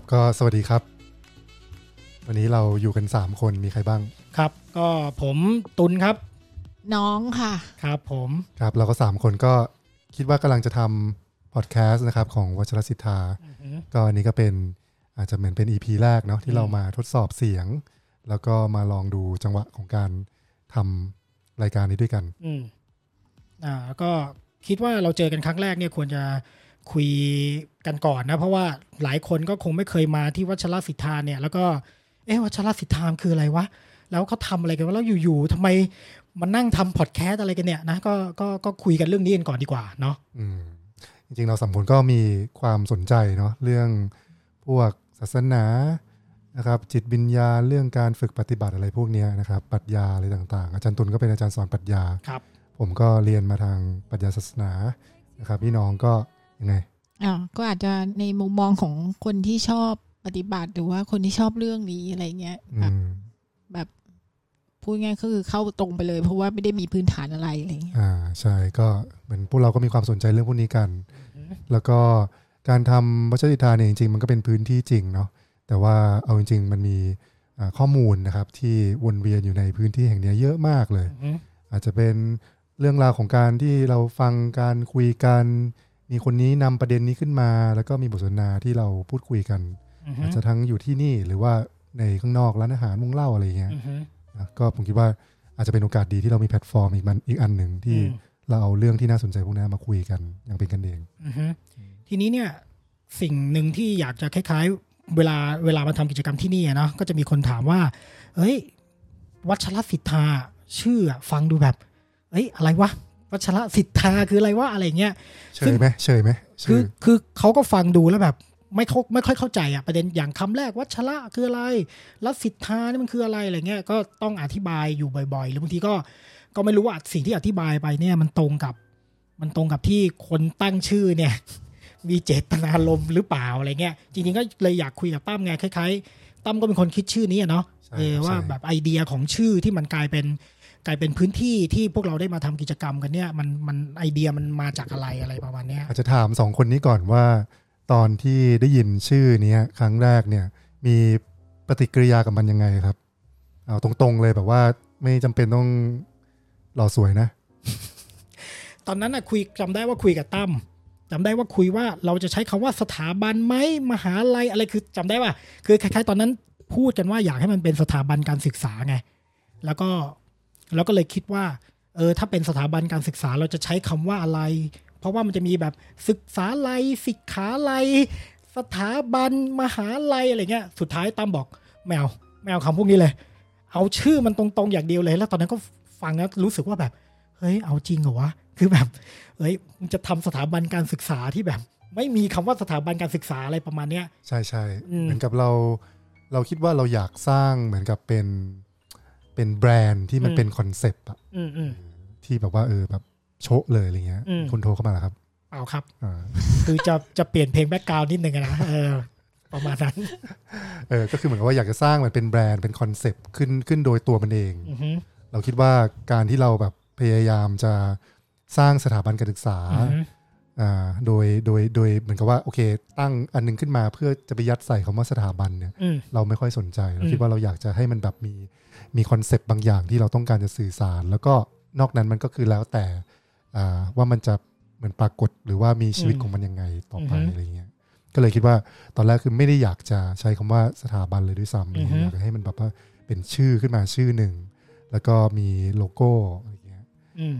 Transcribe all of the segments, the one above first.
ก็สวัสดีครับวันนี้เราอยู่กัน3คนมีใครบ้างครับก็ผมตุลครับน้องค่ะครับผมครับเราก็3คนก็คิดว่ากำลังจะทำพอดแคสต์นะครับของวัชรศิทธาก็อันนี้ก็เป็นอาจจะเหมือนเป็น EP แรกเนาะที่เรามาทดสอบเสียงแล้วก็มาลองดูจังหวะของการทำรายการนี้ด้วยกันก็คิดว่าเราเจอกันครั้งแรกเนี่ยควรจะคุยกันก่อนนะเพราะว่าหลายคนก็คงไม่เคยมาที่วัชรศิทธาเนี่ยแล้วก็วัชรศิทธาคืออะไรวะแล้วเขาทำอะไรกันวะแล้วอยู่ๆทำไมมานั่งทำพอดแคสต์อะไรกันเนี่ยนะก็คุยกันเรื่องนี้กันก่อนดีกว่าเนาะจริงๆเรา3คนก็มีความสนใจเนาะเรื่องพวกศาสนานะครับจิตวิญญาณเรื่องการฝึกปฏิบัติอะไรพวกนี้นะครับปรัชญาอะไรต่างๆอาจารย์ตุลก็เป็นอาจารย์สอนปรัชญาครับผมก็เรียนมาทางปรัชญาศาสนานะครับพี่น้องก็ยังไงก็อาจจะในมุมมองของคนที่ชอบปฏิบัติหรือว่าคนที่ชอบเรื่องนี้อะไรเงี้ยแบบพูดง่ายก็คือเข้าตรงไปเลยเพราะว่าไม่ได้มีพื้นฐานอะไรอะไรเงี้ยใช่ก็เหมือนพวกเราก็มีความสนใจเรื่องพวกนี้กันแล้วก็การทำวัชรศิทธาเนี่ยจริงๆมันก็เป็นพื้นที่จริงเนาะแต่ว่าเอาจริงๆมันมีข้อมูลนะครับที่วนเวียนอยู่ในพื้นที่แห่งนี้เยอะมากเลยอาจจะเป็นเรื่องราวของการที่เราฟังการคุยกันมีคนนี้นำประเด็นนี้ขึ้นมาแล้วก็มีบทสนทนาที่เราพูดคุยกันอาจจะทั้งอยู่ที่นี่หรือว่าในข้างนอกร้านอาหารวงเล่าอะไรเงี้ยก็ผมคิดว่าอาจจะเป็นโอกาสดีที่เรามีแพลตฟอร์มอีกอันหนึ่งที่เราเอาเรื่องที่น่าสนใจพวกนี้มาคุยกันอย่างเป็นกันเองทีนี้เนี่ยสิ่งหนึ่งที่อยากจะคล้ายๆเวลามาทำกิจกรรมที่นี่เนาะก็จะมีคนถามว่าวัชรศิทธาชื่อฟังดูแบบอะไรวะวัชรศิทธาคืออะไรวะอะไรเงี้ยเฉยไหมคือเขาก็ฟังดูแล้วแบบไม่ค่อยเข้าใจอ่ะประเด็นอย่างคำแรกวัชระคืออะไรแล้วศิทธานี่มันคืออะไรอะไรเงี้ยก็ต้องอธิบายอยู่บ่อยๆหรือบางทีก็ไม่รู้ว่าสิ่งที่อธิบายไปเนี่ยมันตรงกับที่คนตั้งชื่อเนี่ยมีเจตนารมณ์หรือเปล่าอะไรเงี้ยจริงๆก็เลยอยากคุยกับตั้มไงคล้ายๆตั้มก็เป็นคนคิดชื่อนี้เนาะว่าแบบไอเดียของชื่อที่มันกลายเป็นพื้นที่ที่พวกเราได้มาทำกิจกรรมกันเนี่ยมันไอเดียมันมาจากอะไรประมาณนี้อาจจะถาม2คนนี้ก่อนว่าตอนที่ได้ยินชื่อนี้ครั้งแรกเนี่ยมีปฏิกิริยากับมันยังไงครับเอาตรงๆเลยแบบว่าไม่จำเป็นต้องหล่อสวยนะตอนนั้นจำได้ว่าคุยกับตั้มจำได้ว่าคุยว่าเราจะใช้คำว่าสถาบันไหมมหาลัยอะไรคือจำได้ว่าคือคล้ายๆตอนนั้นพูดกันว่าอยากให้มันเป็นสถาบันการศึกษาไงแล้วก็เลยคิดว่าถ้าเป็นสถาบันการศึกษาเราจะใช้คำว่าอะไรเพราะว่ามันจะมีแบบศึกษาลัยศิกขาลัยสถาบันมหาลัยอะไรเงี้ยสุดท้ายตั้มบอกไม่เอาคำพวกนี้เลยเอาชื่อมันตรงๆอย่างเดียวเลยแล้วตอนนั้นก็ฟังแล้วรู้สึกว่าแบบเฮ้ยเอาจริงเหรอวะคือแบบมันจะทำสถาบันการศึกษาที่แบบไม่มีคำว่าสถาบันการศึกษาอะไรประมาณเนี้ยใช่เหมือนกับเราคิดว่าเราอยากสร้างเหมือนกับเป็นแบรนด์ที่มันเป็นคอนเซปต์อะที่แบบว่าแบบโชะเลยอะไรเงี้ยคุณโทรเข้ามาแล้วครับเอาครับคือจะเปลี่ยนเพลงแบ็คกราวด์นิดนึงนะประมาณนั้นก็คือเหมือนกับว่าอยากจะสร้างมันเป็นแบรนด์เป็นคอนเซปต์ขึ้นโดยตัวมันเองเราคิดว่าการที่เราแบบพยายามจะสร้างสถาบันการศึกษาโดยเหมือนกับว่าโอเคตั้งอันนึงขึ้นมาเพื่อจะไปยัดใส่คำว่าสถาบันเนี่ยเราไม่ค่อยสนใจเราคิดว่าเราอยากจะให้มันแบบมีคอนเซปต์บางอย่างที่เราต้องการจะสื่อสารแล้วก็นอกนั้นมันก็คือแล้วแต่ว่ามันจะเหมือนปรากฏหรือว่ามีชีวิตของมันยังไงต่อไปอะไรเงี้ยก็เลยคิดว่าตอนแรกคือไม่ได้อยากจะใช้คำว่าสถาบันเลยด้วยซ้ำอยากให้มันแบบว่าเป็นชื่อขึ้นมาชื่อหนึ่งแล้วก็มีโลโก้อะไรเงี้ย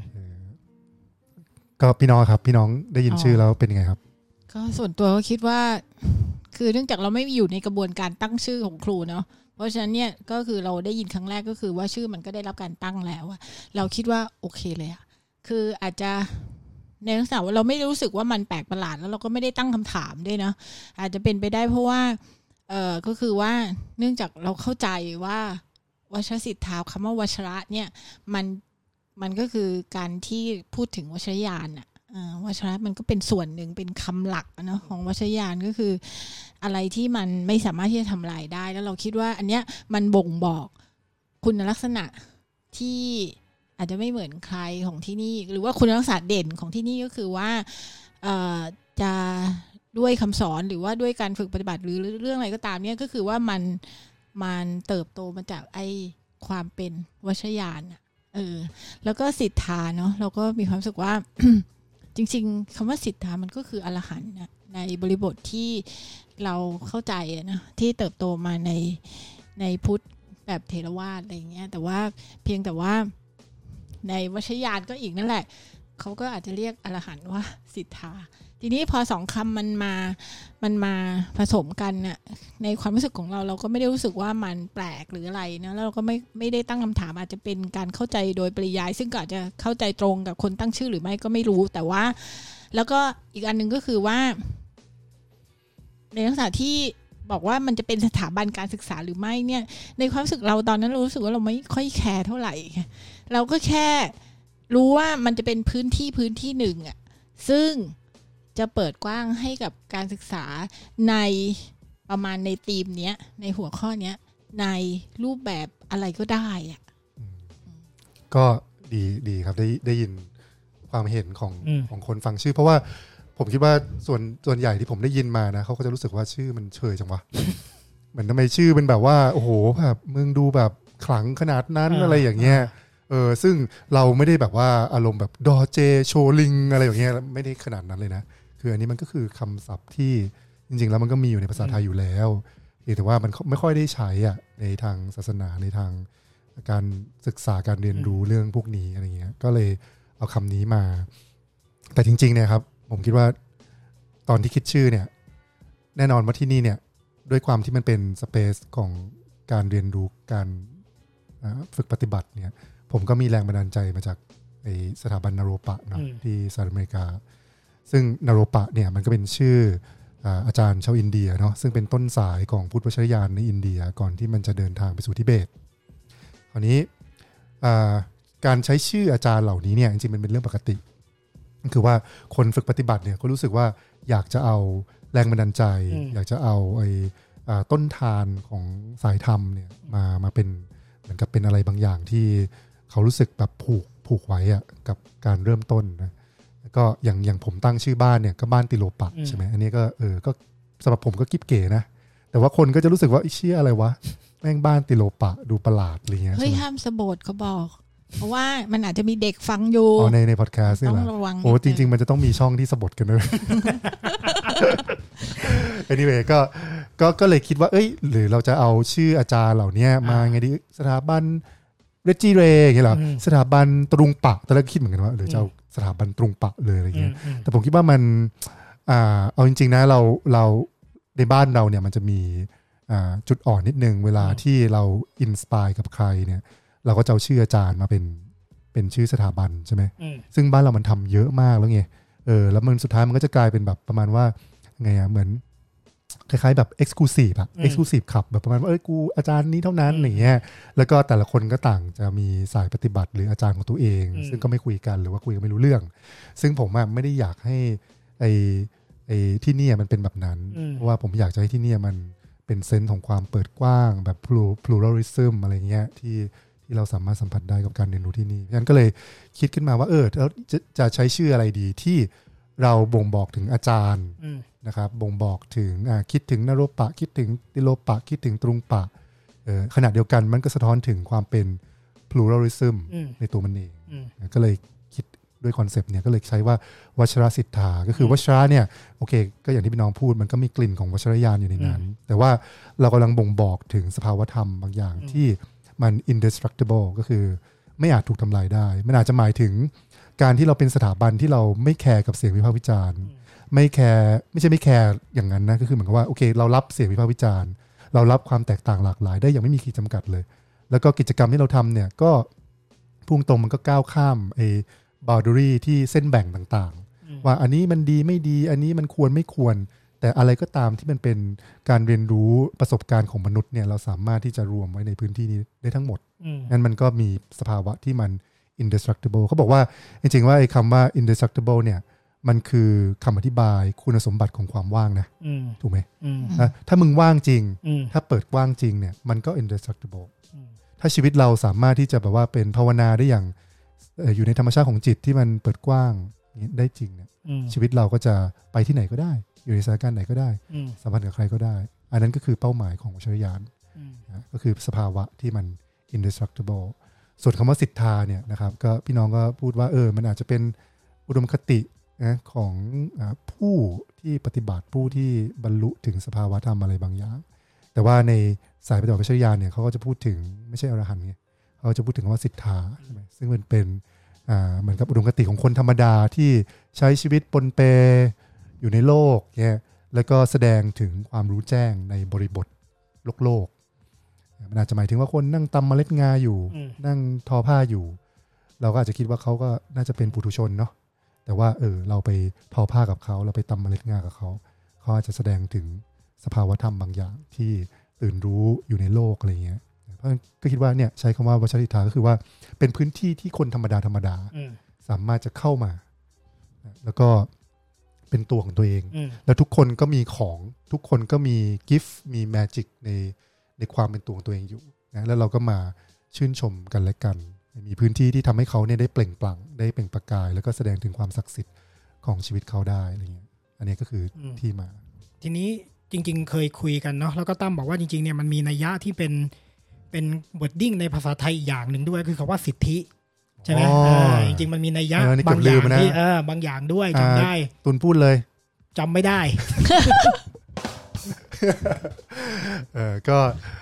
ก็พี่น้องครับพี่น้องได้ยินชื่อแล้วเป็นยังไงครับก็ส่วนตัวก็คิดว่าคือเนื่องจากเราไม่อยู่ในกระบวนการตั้งชื่อของครูเนาะเพราะฉะนั้นเนี่ยก็คือเราได้ยินครั้งแรกก็คือว่าชื่อมันก็ได้รับการตั้งแล้วเราคิดว่าโอเคเลยอะคืออาจจะในลักษณะว่าเราไม่รู้สึกว่ามันแปลกประหลาดแล้วเราก็ไม่ได้ตั้งคำถามด้วยนะอาจจะเป็นไปได้เพราะว่าก็คือว่าเนื่องจากเราเข้าใจว่าวัชรศิทธาคำว่าวัชระเนี่ยมันก็คือการที่พูดถึงวัชรยานอะวัชระมันก็เป็นส่วนหนึ่งเป็นคำหลักนะของวัชรยานก็คืออะไรที่มันไม่สามารถที่จะทำลายได้แล้วเราคิดว่าอันเนี้ยมันบ่งบอกคุณลักษณะที่อาจจะไม่เหมือนใครของที่นี่หรือว่าคุณลักษณะเด่นของที่นี่ก็คือว่าจะด้วยคำสอนหรือว่าด้วยการฝึกปฏิบัติหรือเรื่องอะไรก็ตามเนี่ยก็คือว่ามันเติบโตมาจากไอ้ความเป็นวัชญาณแล้วก็ศรัทธาเนาะเราก็มีความรู้สึกว่า จริงๆคำว่าศรัทธามันก็คืออรหันต์นะในบริบทที่เราเข้าใจนะที่เติบโตมาในพุทธแบบเถรวาทอะไรอย่างเงี้ยแต่ว่าเพียงแต่ว่าในวัชญาณก็อีกนั่นแหละเขาก็อาจจะเรียกอรหันต์ว่าศรัทธาทีนี้พอสองคำมันมาผสมกันน่ะในความรู้สึกของเราก็ไม่ได้รู้สึกว่ามันแปลกหรืออะไรนะแล้วเราก็ไม่ได้ตั้งคำถามอาจจะเป็นการเข้าใจโดยปริยายซึ่งก็อาจจะเข้าใจตรงกับคนตั้งชื่อหรือไม่ก็ไม่รู้แต่ว่าแล้วก็อีกอันนึงก็คือว่าในลักษณะที่บอกว่ามันจะเป็นสถาบันการศึกษาหรือไม่เนี่ยในความรู้สึกเราตอนนั้นเรารู้สึกว่าเราไม่ค่อยแคร์เท่าไหร่เราก็แค่รู้ว่ามันจะเป็นพื้นที่หนึ่งอ่ะซึ่งจะเปิดกว้างให้กับการศึกษาในประมาณในธีมเนี้ยในหัวข้อเนี้ยในรูปแบบอะไรก็ได้อ่ะก็ดีครับได้ยินความเห็นของคนฟังชื่อเพราะว่าผมคิดว่าส่วนใหญ่ที่ผมได้ยินมานะเขาก็จะรู้สึกว่าชื่อมันเฉยจังวะ เหมือนทำไมชื่อเป็นแบบว่าโอ้โหแบบมึงดูแบบขลังขนาดนั้นอะไรอย่างเงี้ยซึ่งเราไม่ได้แบบว่าอารมณ์แบบดอเจโชลิงอะไรอย่างเงี้ยไม่ได้ขนาดนั้นเลยนะคืออันนี้มันก็คือคำศัพท์ที่จริงๆแล้วมันก็มีอยู่ในภาษาไทยอยู่แล้วแต่ว่ามันไม่ค่อยได้ใช้อ่ะในทางศาสนาในทางการศึกษาการเรียนรู้เรื่องพวกนี้อะไรเงี้ยก็เลยเอาคำนี้มาแต่จริงๆเนี่ยครับผมคิดว่าตอนที่คิดชื่อเนี่ยแน่นอนว่าที่นี่เนี่ยด้วยความที่มันเป็นสเปซของการเรียนรู้การฝึกปฏิบัติเนี่ยผมก็มีแรงบันดาลใจมาจากสถาบันนโรปะเนาะที่สหรัฐอเมริกาซึ่งนโรปะเนี่ยมันก็เป็นชื่ออาจารย์ชาวอินเดียเนาะซึ่งเป็นต้นสายของพุทธวจรยานในอินเดียก่อนที่มันจะเดินทางไปสู่ทิเบตคราวนี้การใช้ชื่ออาจารย์เหล่านี้เนี่ยจริงๆมันเป็นเรื่องปกติคือว่าคนฝึกปฏิบัติเนี่ยก็รู้สึกว่าอยากจะเอาแรงบันดาลใจอยากจะเอาต้นทานของสายธรรมเนี่ยมาเป็นเหมือนกับเป็นอะไรบางอย่างที่เขารู้สึกแบบผูกไว้อะกับการเริ่มต้นนะก็อย่างผมตั้งชื่อบ้านเนี่ยก็บ้านติโลปะใช่ไหมอันนี้ก็สำหรับผมก็กิ๊บเก๋นะแต่ว่าคนก็จะรู้สึกว่าเชี่ยอะไรวะแม่งบ้านติโลปะดูประหลาดอะไรเงี้ยเฮ้ยห้ามสะบดเขาบอกเพราะว่ามันอาจจะมีเด็กฟังอยู่ในพอดแคสต์นี่แหละโอ้จริงๆมันจะต้องมีช่องที่สะบดกันด้วย anyway ก็เลยคิดว่าเอ้ยหรือเราจะเอาชื่ออาจารย์เหล่านี้มาไงดีสถาบันเรจิเรอย่างเงี้ยหรอสถาบันตรุงปะตอนแรกคิดเหมือนกันว่าหรือจะเอาสถาบันตรุงปะเลยอะไรเงี้ยแต่ผมคิดว่ามันเอาจริงๆนะเราในบ้านเราเนี่ยมันจะมีจุดอ่อนนิดนึงเวลาที่เราอินสปายกับใครเนี่ยเราก็จะเอาชื่ออาจารย์มาเป็นชื่อสถาบันใช่ไหมซึ่งบ้านเรามันทำเยอะมากแล้วไงแล้วมันสุดท้ายมันก็จะกลายเป็นแบบประมาณว่าไงเหมือนคล้ายๆแบบ exclusive อะ exclusive ขับแบบประมาณว่ากูอาจารย์นี้เท่านั้นอย่างเงี้ยแล้วก็แต่ละคนก็ต่างจะมีสายปฏิบัติหรืออาจารย์ของตัวเองซึ่งก็ไม่คุยกันหรือว่าคุยกันไม่รู้เรื่องซึ่งผมไม่ได้อยากให้ไอ้ที่นี่มันเป็นแบบนั้นเพราะว่าผมอยากจะให้ที่นี่มันเป็นเซนส์ของความเปิดกว้างแบบ pluralism อะไรเงี้ยที่เราสามารถสัมผัสได้กับการเรียนรู้ที่นี่ฉะนั้นก็เลยคิดขึ้นมาว่าแล้วจะใช้ชื่ออะไรดีที่เราบ่งบอกถึงอาจารย์นะครับบ่งบอกถึงคิดถึงนโรปะคิดถึงติโลปะคิดถึงตรุงปะขณะเดียวกันมันก็สะท้อนถึงความเป็น pluralism ในตัวมันเองก็เลยคิดด้วยคอนเซปต์เนี่ยก็เลยใช้ว่าวัชรสิทธาก็คือวัชระเนี่ยโอเคก็อย่างที่พี่น้องพูดมันก็มีกลิ่นของวัชรยานอยู่ในนั้นแต่ว่าเรากำลังบ่งบอกถึงสภาวธรรมบางอย่างที่มัน indestructible ก็คือไม่อาจถูกทำลายได้มันอาจจะหมายถึงการที่เราเป็นสถาบันที่เราไม่แคร์กับเสียงวิพากษ์วิจารณ์ไม่แคร์ไม่ใช่ไม่แคร์อย่างนั้นนะก็คือเหมือนกับว่าโอเคเรารับเสียงวิพากษ์วิจารณ์เรารับความแตกต่างหลากหลายได้อย่างไม่มีขีดจำกัดเลยแล้วก็กิจกรรมที่เราทำเนี่ยก็พุ่งตรงมันก็ก้าวข้ามboundary ที่เส้นแบ่งต่างๆว่าอันนี้มันดีไม่ดีอันนี้มันควรไม่ควรแต่อะไรก็ตามที่มันเป็นการเรียนรู้ประสบการณ์ของมนุษย์เนี่ยเราสามารถที่จะรวมไว้ในพื้นที่นี้ได้ทั้งหมดงั้นมันก็มีสภาวะที่มัน indestructible เขาบอกว่าจริงๆว่าไอ้คำว่า indestructible เนี่ยมันคือคำอธิบายคุณสมบัติของความว่างนะถูกไหมถ้ามึงว่างจริงถ้าเปิดกว้างจริงเนี่ยมันก็ indestructible ถ้าชีวิตเราสามารถที่จะแบบว่าเป็นภาวนาได้อย่างอยู่ในธรรมชาติของจิตที่มันเปิดกว้างได้จริงเนี่ยชีวิตเราก็จะไปที่ไหนก็ได้อยู่ในสถานการณ์ไหนก็ได้สัมพันธ์กับใครก็ได้อันนั้นก็คือเป้าหมายของวิชายานก็คือสภาวะที่มัน indestructible ส่วนคำว่าศรัทธาเนี่ยนะครับก็พี่น้องก็พูดว่ามันอาจจะเป็นอุดมคตินะของผู้ที่ปฏิบัติผู้ที่บรรลุถึงสภาวะธรรมอะไรบางอย่างแต่ว่าในสายปฏิบัติวิชายานเนี่ยเขาก็จะพูดถึงไม่ใช่อรหันต์ไงเขาจะพูดถึงคำว่าศรัทธาใช่ไหมซึ่งมันเป็นเหมือนกับอุดมคติของคนธรรมดาที่ใช้ชีวิตปนเปอยู่ในโลกเนี่ยแล้วก็แสดงถึงความรู้แจ้งในบริบทโลกมันอาจจะหมายถึงว่าคนนั่งตำเมล็ดงาอยู่นั่งทอผ้าอยู่เราก็อาจจะคิดว่าเขาก็น่าจะเป็นปุถุชนเนาะแต่ว่าเราไปทอผ้ากับเขาเราไปตำเมล็ดงากับเขาอาจจะแสดงถึงสภาวะธรรมบางอย่างที่ตื่นรู้อยู่ในโลกอะไรเงี้ยเพราะก็คิดว่าเนี่ยใช้คำว่าวัชริธาก็คือว่าเป็นพื้นที่ที่คนธรรมดาสามารถจะเข้ามาแล้วก็เป็นตัวของตัวเองแล้วทุกคนก็มีของทุกคนก็มีกิฟต์มีแมจิกในความเป็นตัวของตัวเองอยู่นะแล้วเราก็มาชื่นชมกันและกันมีพื้นที่ที่ทำให้เขาเนี่ยได้เปล่งปลั่งได้เปล่งประกายแล้วก็แสดงถึงความศักดิ์สิทธิ์ของชีวิตเขาได้อะไรเงี้ยอันนี้ก็คือที่มาทีนี้จริงๆเคยคุยกันเนาะแล้วก็ตั้มบอกว่าจริงๆเนี่ยมันมีนัยยะที่เป็นวอร์ดดิ้งในภาษาไทยอย่างหนึ่งด้วยคือคำว่าสิทธิใช่ไหมจริงๆมันมีนัยยะบางอย่างที่บางอย่างด้วยจำได้ตุนพูดเลยจำไม่ได้ก็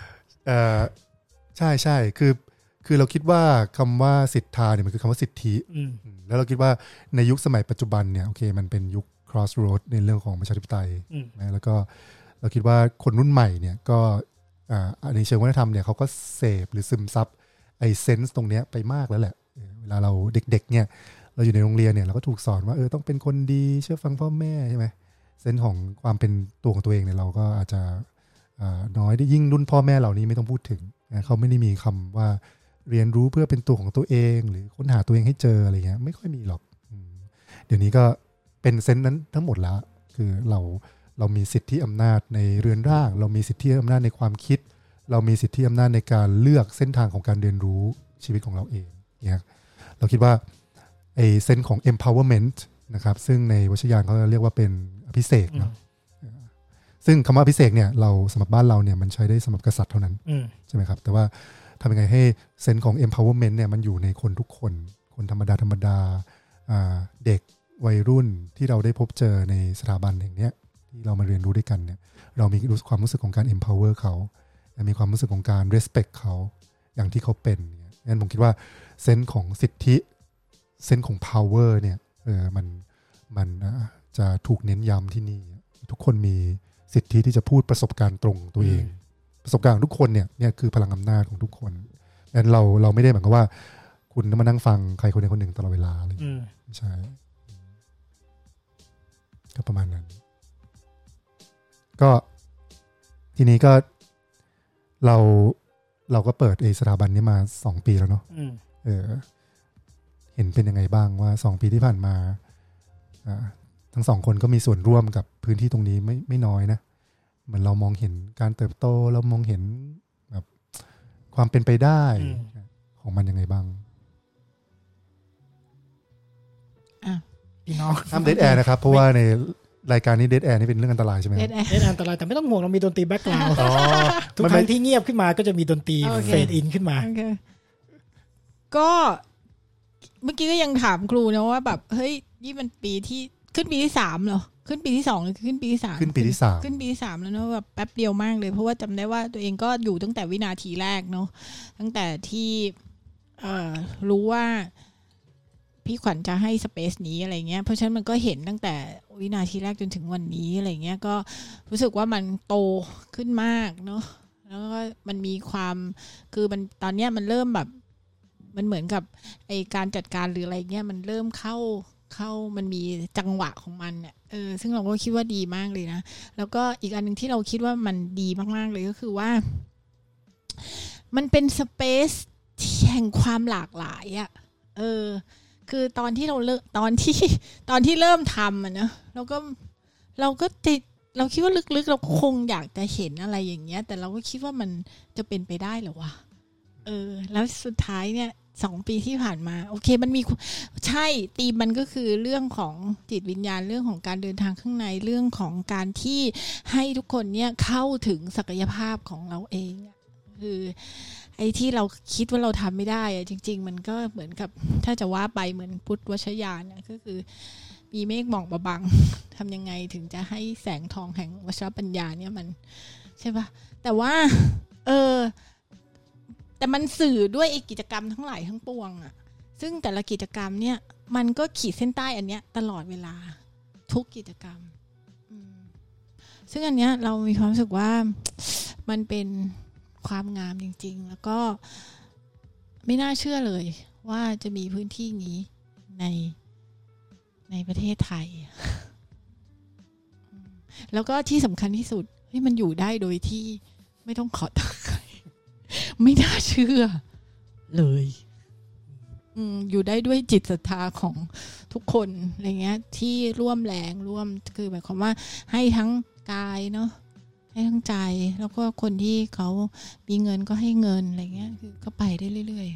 ใช่ใช่คือเราคิดว่าคำว่าศรัทธาเนี่ยมันคือคำว่าสิทธิแล้วเราคิดว่าในยุคสมัยปัจจุบันเนี่ยโอเคมันเป็นยุค crossroad ในเรื่องของประชาธิปไตยนะแล้วก็เราคิดว่าคนรุ่นใหม่เนี่ยก็ในเชิงวัฒนธรรมเนี่ยเขาก็เสพหรือซึมซับไอ้เซนส์ตรงเนี้ยไปมากแล้วแหละเวลาเราเด็กๆเนี่ยเราอยู่ในโรงเรียนเนี่ยเราก็ถูกสอนว่าต้องเป็นคนดีเชื่อฟังพ่อแม่ใช่ไหมเซนส์ของความเป็นตัวของตัวเองเนี่ยเราก็อาจจะน้อยได้ยิ่งรุ่นพ่อแม่เหล่านี้ไม่ต้องพูดถึงเขาไม่ได้มีคำว่าเรียนรู้เพื่อเป็นตัวของตัวเองหรือค้นหาตัวเองให้เจออะไรเงี้ยไม่ค่อยมีหรอกเดี๋ยวนี้ก็เป็นเซนส์นั้นทั้งหมดแล้วคือเรามีสิทธิอำนาจในเรือนร่างเรามีสิทธิอำนาจในความคิดเรามีสิทธิอำนาจในการเลือกเส้นทางของการเรียนรู้ชีวิตของเราเองเนี่ยเราคิดว่าไอ้เซนส์ของ empowerment นะครับซึ่งในวิชายานเขาเรียกว่าเป็นอภิเษกเนาะซึ่งคำว่าอภิเษกเนี่ยเราสำหรับบ้านเราเนี่ยมันใช้ได้สำหรับกษัตริย์เท่านั้นใช่ไหมครับแต่ว่าทำยังไงให้เซนส์ของ empowerment เนี่ยมันอยู่ในคนทุกคนธรรมดาเด็กวัยรุ่นที่เราได้พบเจอในสถาบันแห่งนี้ที่เรามาเรียนรู้ด้วยกันเนี่ยเรามีความรู้สึกของการ empower เขามีความรู้สึกของการ respect เขาอย่างที่เขาเป็นงั้นผมคิดว่าเซนส์ของสิทธิเซนส์ของ power เนี่ยมันจะถูกเน้นย้ำที่นี่ทุกคนมีสิทธิที่จะพูดประสบการณ์ตรงตัวเองประสบการณ์ของทุกคนเนี่ยคือพลังอำนาจของทุกคนงั้นเราไม่ได้หมายความว่าคุณต้องมานั่งฟังใครคนใดคนหนึ่งตลอดเวลาอะไรไม่ใช่ก็ประมาณนั้นก็ทีนี้ก็เราก็เปิดสถาบันนี้มา2 ปีแล้วเนาะเห็นเป็นยังไงบ้างว่า2 ปีที่ผ่านมาทั้ง2 คนก็มีส่วนร่วมกับพื้นที่ตรงนี้ไม่น้อยนะเหมือนเรามองเห็นการเติบโตเรามองเห็นแบบความเป็นไปได้ของมันยังไงบ้างพี่น้องห้ามเดทแอร์นะครับเพราะว่าในรายการนี้เดทแอร์นี่เป็นเรื่องอันตรายใช่ไหมเดทแอร์อันตรายแต่ไม่ต้องห่วงเรามีดนตรีแบ็คกราวด์ทุกครั้งที่เงียบขึ้นมาก็จะมีดนตรีเฟดอินขึ้นมาก็เมื่อกี้ก็ยังถามครูนะว่าแบบเฮ้ยนี่มันปีที่ขึ้นปีที่3เหรอขึ้นปีที่2หรือขึ้นปีที่3 ขึ้นปีที่3 ขึ้นปีที่3แล้วเนาะแบบแป๊บเดียวมากเลยเพราะว่าจำได้ว่าตัวเองก็อยู่ตั้งแต่วินาทีแรกเนาะตั้งแต่ที่รู้ว่าพี่ขวัญจะให้สเปซนี้อะไรเงี้ยเพราะฉะนั้นมันก็เห็นตั้งแต่วินาทีแรกจนถึงวันนี้อะไรเงี้ยก็รู้สึกว่ามันโตขึ้นมากเนาะแล้วก็มันมีความคือมันตอนเนี้ยมันเริ่มแบบมันเหมือนกับไอการจัดการหรืออะไรเงี้ยมันเริ่มเข้ามันมีจังหวะของมันเนี่ยซึ่งเราก็คิดว่าดีมากเลยนะแล้วก็อีกอันนึงที่เราคิดว่ามันดีมากๆเลยก็คือว่ามันเป็นสเปซแห่งความหลากหลายอ่ะคือตอนที่เราตอนที่เริ่มทำนะเราคิดว่าลึกๆเราคงอยากจะเห็นอะไรอย่างเงี้ยแต่เราก็คิดว่ามันจะเป็นไปได้เหรอวะแล้วสุดท้ายเนี่ย 2 ปีที่ผ่านมาโอเคมันมีใช่ธีมมันก็คือเรื่องของจิตวิญญาณเรื่องของการเดินทางข้างในเรื่องของการที่ให้ทุกคนเนี่ยเข้าถึงศักยภาพของเราเองคือไอ้ที่เราคิดว่าเราทำไม่ได้อะจริงๆมันก็เหมือนกับถ้าจะว่าไปเหมือนพุทธวชญาณก็คือมีเมฆหมอกมาบังทำยังไงถึงจะให้แสงทองแห่งวชรปัญญาเนี่ยมันใช่ปะแต่ว่าแต่มันสื่อด้วยไอ้กิจกรรมทั้งหลายทั้งปวงอ่ะซึ่งแต่ละกิจกรรมเนี่ยมันก็ขีดเส้นใต้อันเนี้ยตลอดเวลาทุกกิจกรรมซึ่งอันเนี้ยเรามีความรู้สึกว่ามันเป็นความงามจริงๆแล้วก็ไม่น่าเชื่อเลยว่าจะมีพื้นที่นี้ในประเทศไทยแล้วก็ที่สำคัญที่สุดมันอยู่ได้โดยที่ไม่ต้องขอตังค์ใครไม่น่าเชื่อเลยอยู่ได้ด้วยจิตศรัทธาของทุกคนอะไรเงี้ยที่ร่วมแรงร่วมคือหมายความว่าให้ทั้งกายเนาะให้ทั้งใจแล้วก็คนที่เขามีเงินก็ให้เงินอะไรเงี้ยคือก็ไปได้เรื่อย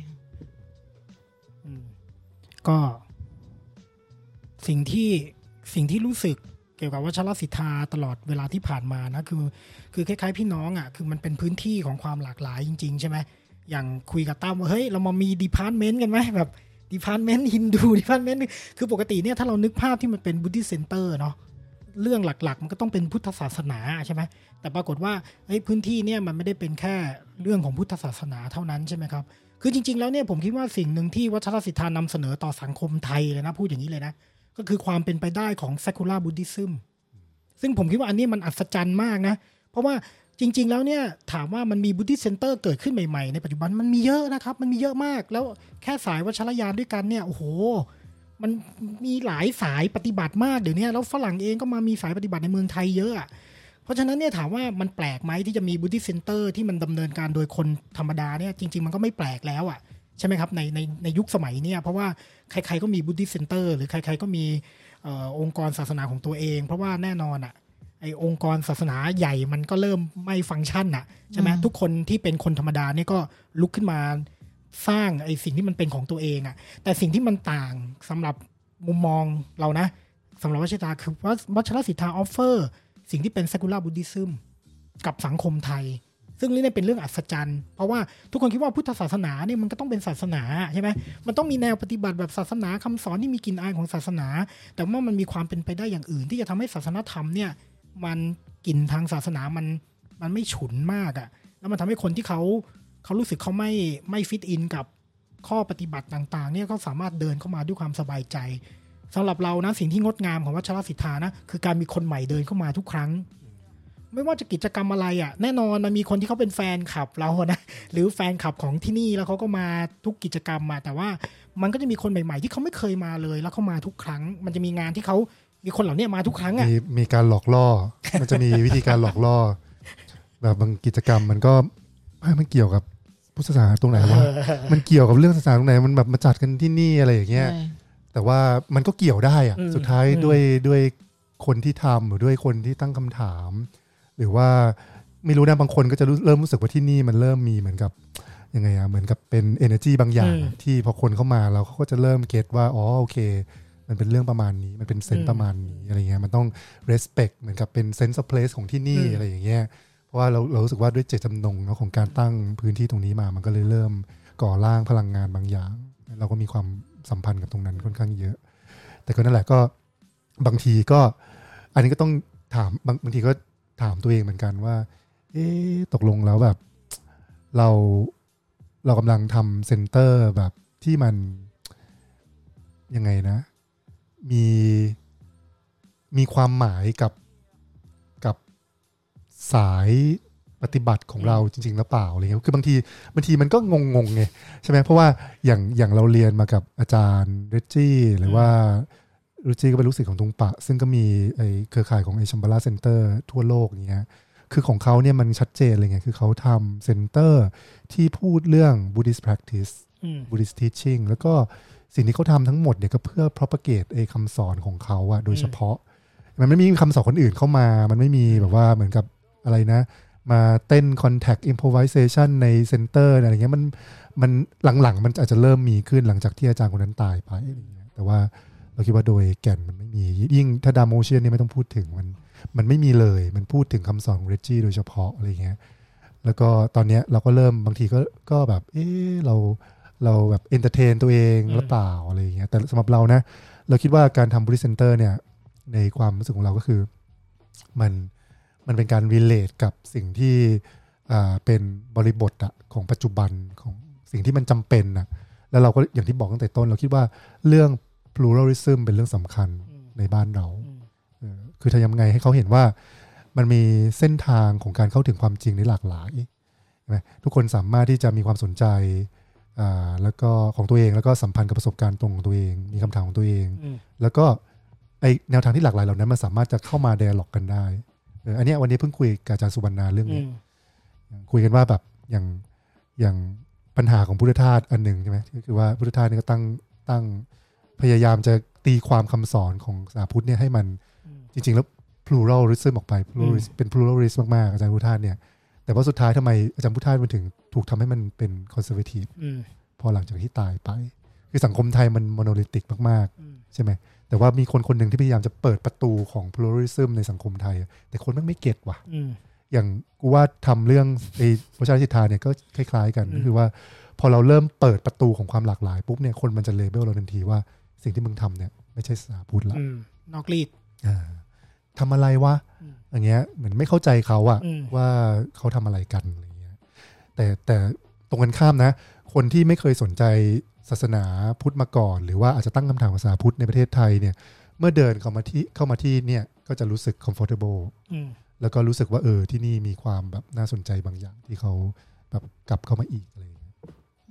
ๆก็สิ่งที่รู้สึกเกี่ยวกับวัชรศิทธาตลอดเวลาที่ผ่านมานะคือคล้ายๆพี่น้องอ่ะคือมันเป็นพื้นที่ของความหลากหลายจริงๆใช่ไหมอย่างคุยกับตั้มว่าเฮ้ยเรามามีดีพาร์ตเมนต์กันไหมแบบดีพาร์ตเมนต์ฮินดูดีพาร์ตเมนต์คือปกติเนี่ยถ้าเรานึกภาพที่มันเป็นบุดดิสต์เซ็นเตอร์เนาะเรื่องหลักๆมันก็ต้องเป็นพุทธศาสนาใช่ไหมแต่ปรากฏว่าพื้นที่เนี่ยมันไม่ได้เป็นแค่เรื่องของพุทธศาสนาเท่านั้นใช่ไหมครับคือจริงๆแล้วเนี่ยผมคิดว่าสิ่งหนึ่งที่วัชรศิทธานำเสนอต่อสังคมไทยเลยนะพูดอย่างนี้เลยนะก็คือความเป็นไปได้ของ secular Buddhism ซึ่งผมคิดว่าอันนี้มันอัศจรรย์มากนะเพราะว่าจริงๆแล้วเนี่ยถามว่ามันมี Buddhist Center เกิดขึ้นใหม่ๆในปัจจุบันมันมีเยอะนะครับมันมีเยอะมากแล้วแค่สายวัชรยานด้วยกันเนี่ยโอ้โหมันมีหลายสายปฏิบัติมากเดี๋ยวนี้แล้วฝรั่งเองก็มามีสายปฏิบัติในเมืองไทยเยอะเพราะฉะนั้นเนี่ยถามว่ามันแปลกไหมที่จะมี Buddhist Center ที่มันดำเนินการโดยคนธรรมดาเนี่ยจริงๆมันก็ไม่แปลกแล้วใช่ไหมครับในยุคสมัยเนี่ยเพราะว่าใครๆก็มี Buddhist Center หรือใครๆก็มีองค์กรศาสนาของตัวเองเพราะว่าแน่นอนไอ้องค์กรศาสนาใหญ่มันก็เริ่มไม่ฟังก์ชันใช่ไหมทุกคนที่เป็นคนธรรมดาเนี่ยก็ลุกขึ้นมาสร้างไอ้สิ่งที่มันเป็นของตัวเองแต่สิ่งที่มันต่างสำหรับมุมมองเรานะสำหรับวัชรศิทธาคือว่าวัชรศิทธาออฟเฟอร์สิ่งที่เป็น secular Buddhism กับสังคมไทยซึ่งนี่เป็นเรื่องอัศจรรย์เพราะว่าทุกคนคิดว่าพุทธศาสนาเนี่ยมันก็ต้องเป็นศาสนาใช่ไหมมันต้องมีแนวปฏิบัติแบบศาสนาคำสอนที่มีกลิ่นอายของศาสนาแต่ว่ามันมีความเป็นไปได้อย่างอื่นที่จะทำให้ศาสนธรรมเนี่ยมันกลิ่นทางศาสนามันไม่ฉุนมากแล้วมันทำให้คนที่เขารู้สึกเขาไม่ฟิตอินกับข้อปฏิบัติต่างๆเนี่ยเขาสามารถเดินเข้ามาด้วยความสบายใจสำหรับเรานะสิ่งที่งดงามของวัชรศิทธานะคือการมีคนใหม่เดินเข้ามาทุกครั้งไม่ว่าจะกิจกรรมอะไรแน่นอนมันมีคนที่เขาเป็นแฟนคลับเรานะหรือแฟนคลับของที่นี่แล้วเขาก็มาทุกกิจกรรมแต่ว่ามันก็จะมีคนใหม่ๆที่เขาไม่เคยมาเลยแล้วเขามาทุกครั้งมันจะมีงานที่เขามีคนเหล่านี้มาทุกครั้งมีการหลอกล่อ มันจะมีวิธีการหลอกล่อแบบบางกิจกรรมมันก็มันเกี่ยวกับพุทธศาสนาตรงไหนวะ มันเกี่ยวกับเรื่องศาสนาตรงไหนมันแบบมาจัดกันที่นี่อะไรอย่างเงี้ยแต่ว่ามันก็เกี่ยวได้สุดท้ายด้วยคนที่ทำหรือด้วยคนที่ตั้งคำถามหรือว่าไม่รู้นะบางคนก็จะเริ่มรู้สึกว่าที่นี่มันเริ่มมีเหมือนกับยังไงเหมือนกับเป็น energy บางอย่างที่พอคนเข้ามาแล้วเขาก็จะเริ่มเก็ตว่าอ๋อโอเคมันเป็นเรื่องประมาณนี้มันเป็นเซนส์ประมาณนี้อะไรเงี้ยมันต้อง respect เหมือนกับเป็น sense of place ของที่นี่อะไรอย่างเงี้ยเพราะว่าเรารู้สึกว่าด้วยเจตจำนงของการตั้งพื้นที่ตรงนี้มามันก็เลยเริ่มก่อร่างพลังงานบางอย่างเราก็มีความสัมพันธ์กับตรงนั้นค่อนข้างเยอะแต่ก็นั่นแหละก็บางทีก็อันนี้ก็ต้องถามบางทีก็ถามตัวเองเหมือนกันว่าตกลงแล้วแบบเรากำลังทำเซ็นเตอร์แบบที่มันยังไงนะมีความหมายกับสายปฏิบัติของเราจริงๆแล้วเปล่าอะไรเงี้ยคือบางทีมันก็งงไงใช่ไหมเพราะว่าอย่างเราเรียนมากับอาจารย์เรจจี้หรือว่าเรจจี้ก็เป็นลูกศิษย์ของตุงปะซึ่งก็มีไอเครือข่ายของไอชัมบาราเซ็นเตอร์ทั่วโลกอย่างเงี้ยคือของเขาเนี่ยมันชัดเจนเลยไงคือเขาทำเซ็นเตอร์ที่พูดเรื่อง Buddhist practice Buddhist teaching แล้วก็สิ่งที่เขาทำทั้งหมดเนี่ยก็เพื่อ propagate ไอ้คำสอนของเขาโดยเฉพาะมันไม่มีคำสอนคนอื่นเข้ามามันไม่มีแบบว่าเหมือนกับอะไรนะมาเต้น contact improvisation ในเซ็นเตอร์อะไรเงี้ยมันหลังๆมันอาจจะเริ่มมีขึ้นหลังจากที่อาจารย์คนนั้นตายไปอะไรเงี้ยแต่ว่าเราคิดว่าโดยแก่นมันไม่มียิ่งถ้าดามโอเชียนนี่ไม่ต้องพูดถึงมันไม่มีเลยมันพูดถึงคำสอนของเรจจี้โดยเฉพาะอะไรเงี้ยแล้วก็ตอนเนี้ยเราก็เริ่มบางทีก็แบบเราแบบเอนเตอร์เทนตัวเองหรือเปล่าอะไรเงี้ยแต่สำหรับเรานะเราคิดว่าการทำบูดดิสต์เซ็นเตอร์เนี่ยในความรู้สึกของเราก็คือมันเป็นการ relate กับสิ่งที่เป็นบริบทของปัจจุบันของสิ่งที่มันจำเป็นนะแล้วเราก็อย่างที่บอกตั้งแต่ต้นเราคิดว่าเรื่อง pluralism เป็นเรื่องสำคัญในบ้านเราคือทำยังไงให้เขาเห็นว่ามันมีเส้นทางของการเข้าถึงความจริงในหลากหลายใช่ไหมทุกคนสามารถที่จะมีความสนใจแล้วก็ของตัวเองแล้วก็สัมพันธ์กับประสบการณ์ตรงของตัวเองมีคำถามของตัวเองแล้วก็ไอแนวทางที่หลากหลายเหล่านั้นมันสามารถจะเข้ามา dialog กันได้อันนี้วันนี้เพิ่งคุยกับอาจารย์สุวรรณาเรื่องนี้คุยกันว่าแบบอย่างปัญหาของพุทธทาสอันหนึ่งใช่ไหมก็คือว่าพุทธทาสนี่ก็ตั้งพยายามจะตีความคำสอนของศาสนาพุทธเนี่ยให้มันจริงๆแล้ว pluralism ออกไปเป็น pluralist มากๆอาจารย์พุทธทาสเนี่ยแต่ว่าสุดท้ายทำไมอาจารย์พุทธทาสมันถึงถูกทำให้มันเป็น conservative พอหลังจากที่ตายไปคือสังคมไทยมัน monolithic มากๆใช่ไหมแต่ว่ามีคนหนึ่งที่พยายามจะเปิดประตูของ pluralism ในสังคมไทยแต่คนไม่เก็ตว่ะอย่างกูว่าทำเรื่องพระชาติสิทธาเนี่ยก็คล้ายๆกันก็คือว่าพอเราเริ่มเปิดประตูของความหลากหลายปุ๊บเนี่ยคนมันจะเลเบลเราทันทีว่าสิ่งที่มึงทำเนี่ยไม่ใช่ศาสนาพุทธละนอกรีดทำอะไรวะอย่างเงี้ยเหมือนไม่เข้าใจเขาอะว่าเขาทำอะไรกันอะไรเงี้ยแต่ตรงกันข้ามนะคนที่ไม่เคยสนใจศาสนาพุทธมาก่อนหรือว่าอาจจะตั้งคำถามศาสนาพุทธในประเทศไทยเนี่ยเมื่อเดินเข้ามาที่เนี่ยก็จะรู้สึก comfortable แล้วก็รู้สึกว่าที่นี่มีความแบบน่าสนใจบางอย่างที่เขาแบบกลับเข้ามาอีกอะไรอย่างเงี้ย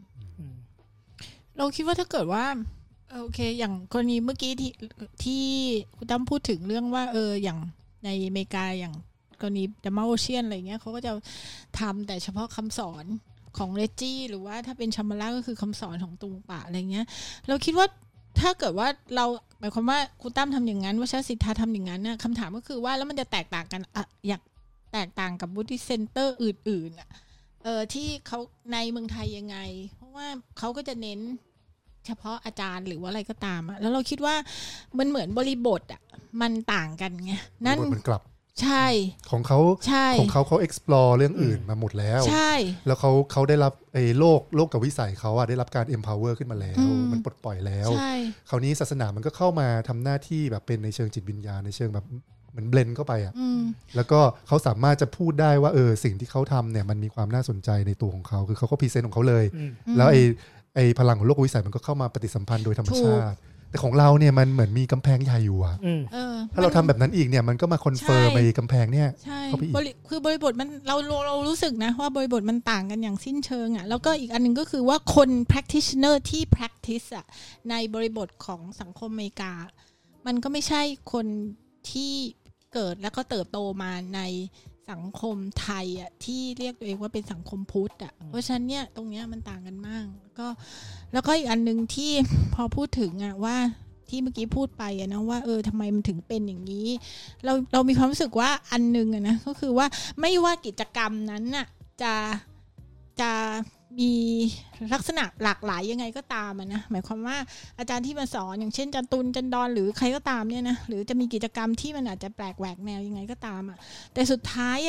เราคิดว่าถ้าเกิดว่าโอเคอย่างกรณีเมื่อกี้ที่คุณตั้มพูดถึงเรื่องว่าอย่างในอเมริกาอย่างกรณีดัมเมลโอเชียนอะไรเงี้ยเขาก็จะทำแต่เฉพาะคำสอนของเรจจี้หรือว่าถ้าเป็นชัมมาล่าก็คือคำสอนของตุงปะอะไรเงี้ยเราคิดว่าถ้าเกิดว่าเราหมายความว่าคุณตั้มทำอย่างนั้นวชรศิทธาทำอย่างนั้นนะคำถามก็คือว่าแล้วมันจะแตกต่างกันอยากแตกต่างกับบูดดิสต์เซ็นเตอร์อื่นๆที่เขาในเมืองไทยยังไงเพราะว่าเขาก็จะเน้นเฉพาะอาจารย์หรือว่าอะไรก็ตามแล้วเราคิดว่ามันเหมือนบริบทมันต่างกันไงนั่นมันกลับใช่ของเขา explore เรื่องอื่นมาหมดแล้วใช่แล้วเขาได้รับโลกกับวิสัยเขาได้รับการ empower ขึ้นมาแล้วมันปลดปล่อยแล้วคราวนี้ศาสนามันก็เข้ามาทำหน้าที่แบบเป็นในเชิงจิตวิญญาณในเชิงแบบเหมือนเบลนด์เข้าไปแล้วก็เขาสามารถจะพูดได้ว่าสิ่งที่เขาทำเนี่ยมันมีความน่าสนใจในตัวของเขาคือเขาก็พรีเซนต์ของเขาเลยแล้วไอ้พลังของโลกวิสัยมันก็เข้ามาปฏิสัมพันธ์โดยธรรมชาติแต่ของเราเนี่ยมันเหมือนมีกำแพงใหญ่อยู่ถ้าเราทำแบบนั้นอีกเนี่ยมันก็มาคอนเฟิร์มไปกำแพงเนี่ยเข้าไปอีกคือบริบทมันเรารู้สึกนะว่าบริบทมันต่างกันอย่างสิ้นเชิงแล้วก็อีกอันนึงก็คือว่าคน practitioner ที่ practice ในบริบทของสังคมอเมริกามันก็ไม่ใช่คนที่เกิดแล้วก็เติบโตมาในสังคมไทยที่เรียกตัวเองว่าเป็นสังคมพุทธเพราะฉะนั้นเนี่ยตรงเนี้ยมันต่างกันมากแล้วก็อีกอันนึงที่พอพูดถึงว่าที่เมื่อกี้พูดไปนะว่าทำไมมันถึงเป็นอย่างนี้เรามีความรู้สึกว่าอันนึงนะก็คือว่าไม่ว่ากิจกรรมนั้นจะมีลักษณะหลากหลายยังไงก็ตามนะหมายความว่าอาจารย์ที่มาสอนอย่างเช่นจันตุลจันดอนหรือใครก็ตามเนี่ยนะหรือจะมีกิจกรรมที่มันอาจจะแปลกแหวกแนวยังไงก็ตามแต่สุดท้าย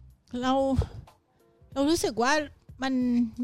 เรารู้สึกว่ามัน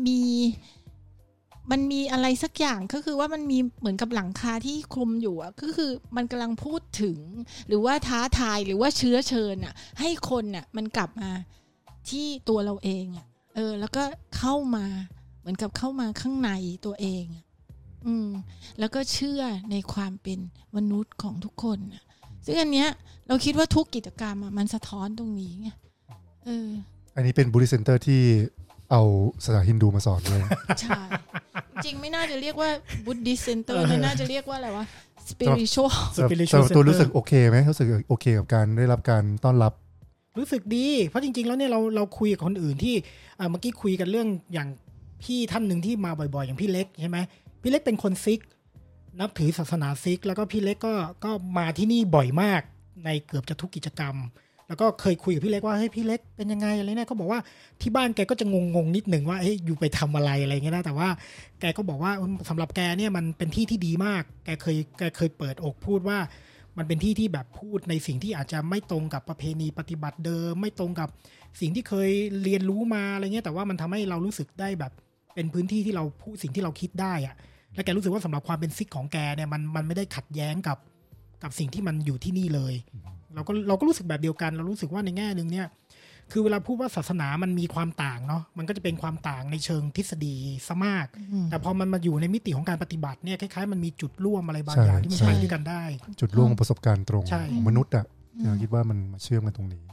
มีอะไรสักอย่างก็คือว่ามันมีเหมือนกับหลังคาที่คลุมอยู่ก็คือมันกำลังพูดถึงหรือว่าท้าทายหรือว่าเชื้อเชิญให้คนมันกลับมาที่ตัวเราเองแล้วก็เข้ามาเหมือนกับเข้ามาข้างในตัวเองแล้วก็เชื่อในความเป็นมนุษย์ของทุกคนซึ่งอันเนี้ยเราคิดว่าทุกกิจกรรมมันสะท้อนตรงนี้ไงอันนี้เป็นบูดดิสต์เซ็นเตอร์ที่เอาศาสนาฮินดูมาสอนเลยใช่จริงไม่น่าจะเรียกว่าบุดดิสต์เซ็นเตอร์น่าจะเรียกว่าอะไรวะ spiritual ตัวรู้สึกโอเคไหมรู้สึกโอเคกับการได้รับการต้อนรับรู้สึกดีเพราะจริงๆแล้วเนี่ยเราคุยกับคนอื่นที่เมื่อกี้คุยกันเรื่องอย่างพี่ท่านหนึ่งที่มาบ่อยๆอย่างพี่เล็กใช่ไหมพี่เล็กเป็นคนซิกนับถือศาสนาซิกแล้วก็พี่เล็กก็มาที่นี่บ่อยมากในเกือบจะทุกกิจกรรมแล้วก็เคยคุยกับพี่เล็กว่าเฮ้ยพี่เล็กเป็นยังไงอะไรเนี่ยเขาบอกว่าที่บ้านแกก็จะงงนิดหนึ่งว่าเฮ้ยอยู่ไปทำอะไรอะไรเงี้ยนะแต่ว่าแกก็บอกว่าสำหรับแกเนี่ยมันเป็นที่ที่ดีมากแกเคยเปิดอกพูดว่ามันเป็นที่ที่แบบพูดในสิ่งที่อาจจะไม่ตรงกับประเพณีปฏิบัติเดิมไม่ตรงกับสิ่งที่เคยเรียนรู้มาอะไรเงี้ยแต่ว่ามันทำให้เรารู้สึกได้แบบเป็นพื้นที่ที่เราพูดสิ่งที่เราคิดได้อะและแกรู้สึกว่าสำหรับความเป็นซิกของแกเนี่ยมันไม่ได้ขัดแย้งกับสิ่งที่มันอยู่ที่นี่เลยเราก็รู้สึกแบบเดียวกันเรารู้สึกว่าในแง่นึงเนี่ยคือเวลาพูดว่าศาสนามันมีความต่างเนาะมันก็จะเป็นความต่างในเชิงทฤษฎีซะมากแต่พอมันมาอยู่ในมิติของการปฏิบัติเนี่ยคล้ายๆมันมีจุดร่วมอะไรบางอย่างที่มันไปด้วยกันได้จุดร่วมประสบการณ์ตรงของมนุษย์อ่ะคิดว่ามันมาเชื่อมกันตรงนี้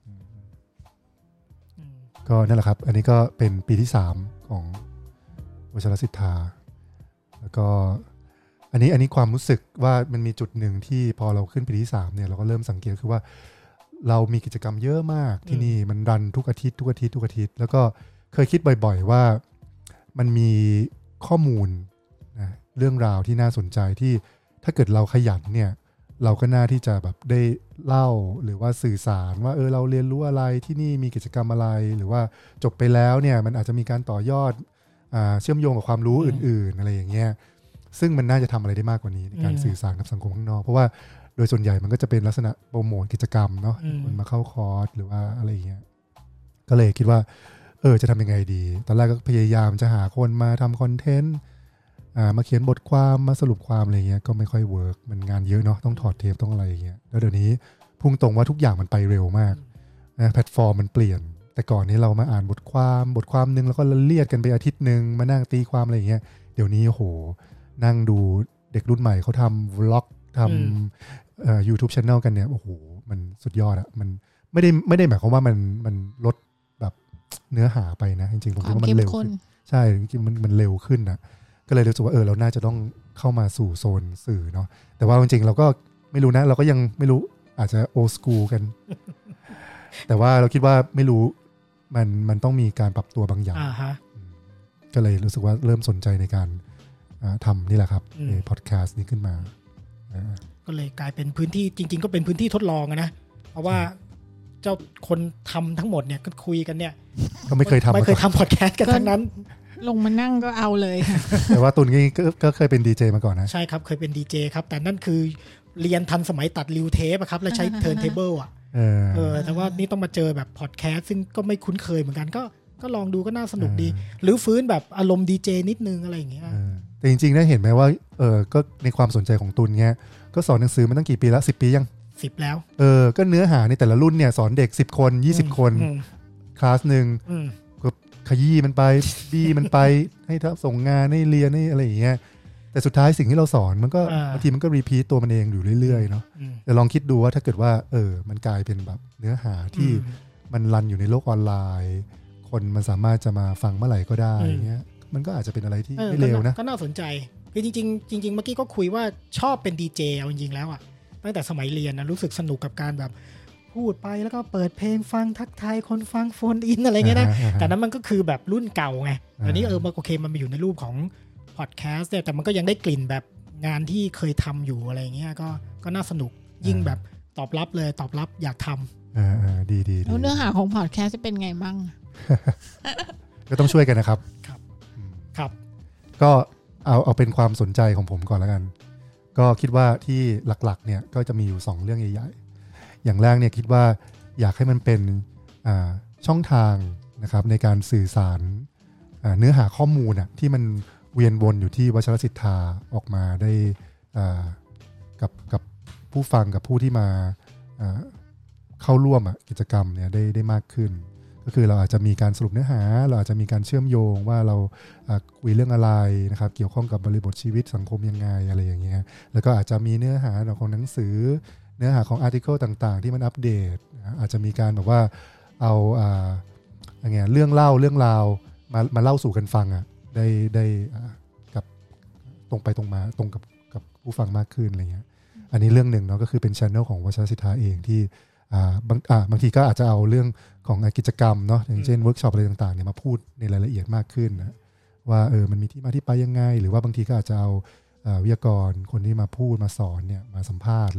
ก็นั่นแหละครับอันนี้ก็เป็นปีที่3ของวชรศิทธาแล้วก็อันนี้ความรู้สึกว่ามันมีจุดหนึ่งที่พอเราขึ้นปีที่3เนี่ยเราก็เริ่มสังเกตคือว่าเรามีกิจกรรมเยอะมากที่นี่มันรันทุกอาทิตย์แล้วก็เคยคิดบ่อยๆว่ามันมีข้อมูลนะเรื่องราวที่น่าสนใจที่ถ้าเกิดเราขยันเนี่ยเราก็น่าที่จะแบบได้เล่าหรือว่าสื่อสารว่าเราเรียนรู้อะไรที่นี่มีกิจกรรมอะไรหรือว่าจบไปแล้วเนี่ยมันอาจจะมีการต่อยอดเชื่อมโยงกับความรู้อื่นๆอะไรอย่างเงี้ยซึ่งมันน่าจะทำอะไรได้มากกว่านี้ในการสื่อสารกับสังคมข้างนอกเพราะว่าโดยส่วนใหญ่มันก็จะเป็นลักษณะโปรโมทกิจกรรมเนาะคนมาเข้าคอร์สหรือว่าอะไรอย่างเงี้ยก็เลยคิดว่าจะทำยังไงดีตอนแรกก็พยายามจะหาคนมาทำคอนเทนต์มาเขียนบทความมาสรุปความอะไรเงี้ยก็ไม่ค่อยเวิร์กมันงานเยอะเนาะต้องถอดเทปต้องอะไรอย่างเงี้ยแล้วเดี๋ยวนี้พุ่งตรงว่าทุกอย่างมันไปเร็วมากนะแพลตฟอร์มมันเปลี่ยนแต่ก่อนนี้เรามาอ่านบทความนึงแล้วก็ละเลียดกันไปอาทิตย์นึงมานั่งตีความอะไรอย่างเงี้ยเดี๋ยวนี้โหนั่งดูเด็กรุ่นใหม่เขาทำวล็อกทำYouTube Channel กันเนี่ยโอ้โหมันสุดยอดอะมันไม่ได้หมายความว่ามันลดแบบเนื้อหาไปนะจริงๆผมคิดว่ามันเร็วขึ้นใช่จริงๆมันเร็วขึ้นนะก็เลยรู้สึกว่าเราน่าจะต้องเข้ามาสู่โซนสื่อเนาะแต่ว่าจริงๆเราก็ไม่รู้นะเราก็ยังไม่รู้อาจจะโอสกูกัน แต่ว่าเราคิดว่าไม่รู้มันต้องมีการปรับตัวบางอย่างก็เลยรู้สึกว่าเริ่มสนใจในการทำนี่แหละครับพอดแคสต์นี้ขึ้นมาก็เลยกลายเป็นพื้นที่จริงๆก็เป็นพื้นที่ทดลองนะเพราะว่าเจ้าคนทำทั้งหมดเนี่ยก็คุยกันเนี่ยก็ไม่เคยทำพอดแคสต์กันทั้งนั้นลงมานั่งก็เอาเลยแต่ว่าตุนก็เคยเป็นดีเจมาก่อนนะใช่ครับเคยเป็นดีเจครับแต่นั่นคือเรียนทันสมัยตัดริวเทปครับแล้วใช้เทิร์นเทเบิลอ่ะแต่ว่านี่ต้องมาเจอแบบพอดแคสต์ซึ่งก็ไม่คุ้นเคยเหมือนกันก็ลองดูก็น่าสนุกดีหรือฟื้นแบบอารมณ์ดีเจนิดนึงอะไรอย่างเงี้ยแต่จริงๆได้เห็นไหมว่าก็ในความสนใจของตุนเงี้ยก็สอนหนังสือมาตั้งกี่ปีแล้ว10 ปียัง 10แล้วก็เนื้อหาในแต่ละรุ่นเนี่ยสอนเด็ก10 คน20 คนคลาสนึงก็ขยี้มันไปบี้มันไปให้ส่งงานให้เรียนให้อะไรอย่างเงี้ยแต่สุดท้ายสิ่งที่เราสอนมันก็บางทีมันก็รีพีทตัวมันเองอยู่เรื่อยๆเนาะแต่ลองคิดดูว่าถ้าเกิดว่ามันกลายเป็นแบบเนื้อหาที่มันรันอยู่ในโลกออนไลน์คนมันสามารถจะมาฟังเมื่อไหร่ก็ได้เงี้ยมันก็อาจจะเป็นอะไรที่ไม่เลวนะก็น่าสนใจคือจริงเมื่อกี้ก็คุยว่าชอบเป็นดีเจเอาจริงๆแล้วอ่ะตั้งแต่สมัยเรียนนะรู้สึกสนุกกับการแบบพูดไปแล้วก็เปิดเพลงฟังทักทายคนฟังโฟนอินอะไรเงี้ยนะแต่นั้นมันก็คือแบบรุ่นเก่าไงอันนี้มันโอเคมันมาอยู่ในรูปของพอดแคสต์แต่มันก็ยังได้กลิ่นแบบงานที่เคยทำอยู่อะไรเงี้ยก็น่าสนุกยิ่งแบบตอบรับอยากทำดีแล้วเนื้อหาของพอดแคสต์จะเป็นไงบ้างก็ต้องช่วยกันนะครับครับก็เอาเป็นความสนใจของผมก่อนแล้วกันก็คิดว่าที่หลักๆเนี่ยก็จะมีอยู่2เรื่องใหญ่ๆอย่างแรกเนี่ยคิดว่าอยากให้มันเป็นช่องทางนะครับในการสื่อสารเนื้อหาข้อมูลที่มันเวียนวนอยู่ที่วชรศิทธาออกมาได้กับผู้ฟังกับผู้ที่มาเข้าร่วมกิจกรรมเนี่ยได้มากขึ้นก็คือเราอาจจะมีการสรุปเนื้อหาเราอาจจะมีการเชื่อมโยงว่าเราคุยเรื่องอะไรนะครับเกี่ยวข้องกับบริบทชีวิตสังคมยังไงอะไรอย่างเงี้ยแล้วก็อาจจะมีเนื้อหาของหนังสือเนื้อหาของอาร์ติเคิลต่างๆที่มันอัปเดตอาจจะมีการแบบว่าเอาอย่างเงี้ยเรื่องราวมาเล่าสู่กันฟังได้กับตรงไปตรงมาตรงกับผู้ฟังมากขึ้นอะไรเงี้ยอันนี้เรื่องหนึ่งเนาะก็คือเป็น channel ของวชรศิทธาเองที่บางทีก็อาจจะเอาเรื่องของกิจกรรมเนาะอย่างเช่นเวิร์กช็อปอะไรต่างๆเนี่ยมาพูดในรายละเอียดมากขึ้นนะว่ามันมีที่มาที่ไปยังไงหรือว่าบางทีก็อาจจะเอาวิทยากรคนที่มาพูดมาสอนเนี่ยมาสัมภาษณ์เลย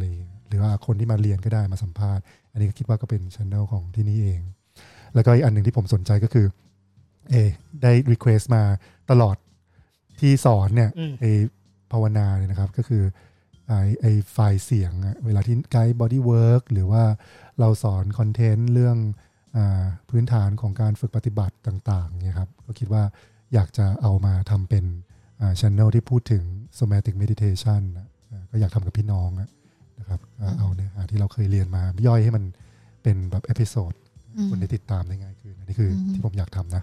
หรือว่าคนที่มาเรียนก็ได้มาสัมภาษณ์อันนี้ก็คิดว่าก็เป็น channel ของที่นี่เองแล้วก็อีกอันหนึ่งที่ผมสนใจก็คือได้ request มาตลอดที่สอนเนี่ยภาวนาเนี่ยนะครับก็คือไฟล์เสียงเวลาที่ไกด์ body work หรือว่าเราสอนคอนเทนต์เรื่องพื้นฐานของการฝึกปฏิบัติต่างๆเนี่ยครับก็คิดว่าอยากจะเอามาทำเป็นchannel ที่พูดถึง somatic meditation ก็อยากทำกับพี่น้องนะครับเอาเนื้อหาที่เราเคยเรียนมาย่อยให้มันเป็นแบบเอพิโซดคนได้ติดตามได้ง่ายขึ้นอันนี้คือที่ผมอยากทำนะ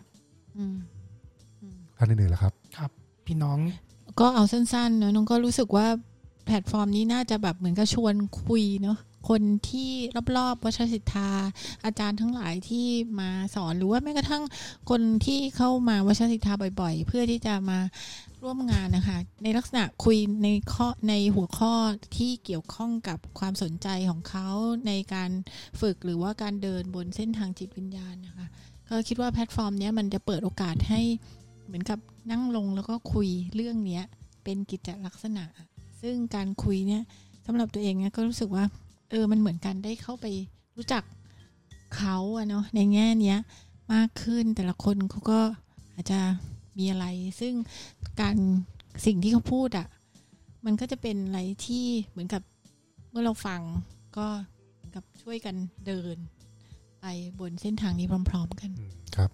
ท่านอื่นๆล่ะครับครับพี่น้องก็เอาสั้นๆเนอะน้องก็รู้สึกว่าแพลตฟอร์มนี้น่าจะแบบเหมือนกับชวนคุยเนาะคนที่รอบๆวัชรศิทธาอาจารย์ทั้งหลายที่มาสอนหรือว่าแม้กระทั่งคนที่เข้ามาวัชรศิทธาบ่อยๆเพื่อที่จะมาร่วมงานนะคะในลักษณะคุยในหัวข้อที่เกี่ยวข้องกับความสนใจของเขาในการฝึกหรือว่าการเดินบนเส้นทางจิตวิญญาณนะคะก็คิดว่าแพลตฟอร์มนี้มันจะเปิดโอกาสให้เหมือนกับนั่งลงแล้วก็คุยเรื่องนี้เป็นกิจลักษณะซึ่งการคุยเนี่ยสำหรับตัวเองเนี่ยก็รู้สึกว่ามันเหมือนกันได้เข้าไปรู้จักเขาเนาะในแง่เนี้ยมากขึ้นแต่ละคนเขาก็อาจจะมีอะไรซึ่งสิ่งที่เขาพูดมันก็จะเป็นอะไรที่เหมือนกับเมื่อเราฟังก็เหมือนกับช่วยกันเดินไปบนเส้นทางนี้พร้อมๆกันครับ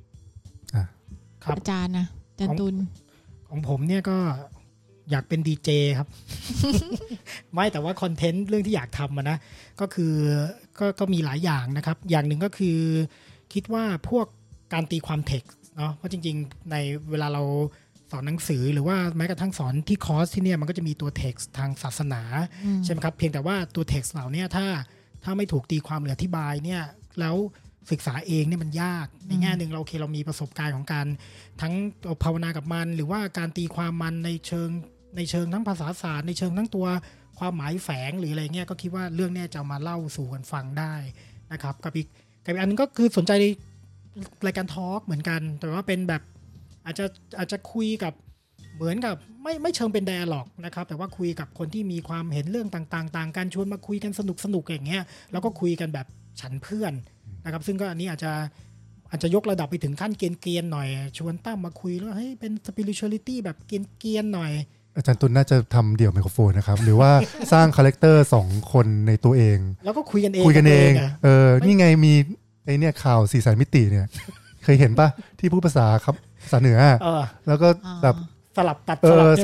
อาจารย์นะอาจารย์ตุลของผมเนี่ยก็อยากเป็นดีเจครับ ไม่แต่ว่าคอนเทนต์เรื่องที่อยากทำนะก็คือก็มีหลายอย่างนะครับอย่างหนึ่งก็คือคิดว่าพวกการตีความเท็กซ์เนาะเพราะจริงๆในเวลาเราสอนหนังสือหรือว่าแม้กระทั่งสอนที่คอร์สที่เนี่ยมันก็จะมีตัวเท็กซ์ทางศาสนาใช่ไหมครับเพียงแต่ว่าตัวเท็กซ์เหล่านี้ถ้าไม่ถูกตีความหรืออธิบายเนี่ยแล้วศึกษาเองเนี่ยมันยากในแง่หนึ่งเรามีประสบการณ์ของการทั้งภาวนากับมันหรือว่าการตีความมันในเชิงทั้งภาษาศาสตร์ในเชิงทั้งตัวความหมายแฝงหรืออะไรเงี้ยก็คิดว่าเรื่องนี้จะมาเล่าสู่กันฟังได้นะครับกับอีกอันนึงก็คือสนใจรายการทอล์กเหมือนกันแต่ว่าเป็นแบบอาจจะคุยกับเหมือนกับไม่เชิงเป็นไดอะล็อกนะครับแต่ว่าคุยกับคนที่มีความเห็นเรื่องต่างๆต่างกันชวนมาคุยกันสนุกอย่างเงี้ยแล้วก็คุยกันแบบฉันเพื่อนนะครับซึ่งก็อันนี้อาจจะยกระดับไปถึงขั้นเกรียนๆหน่อยชวนตั้มมาคุยแล้วให้เป็น spirituality แบบเกรียนๆหน่อยอาจารย์ตุลน่าจะทำเดี่ยวไมโครโฟนนะครับหรือว่าสร้างคาแรคเตอร์2คนในตัวเองแล้วก็คุยกันเองนี่ไงมีไอเนี่ยข่าว4 แสนมิติเนี่ยเคยเห็นป่ะที่พูดภาษาครับภาษาเหนือแล้วก็แบบสลับตัด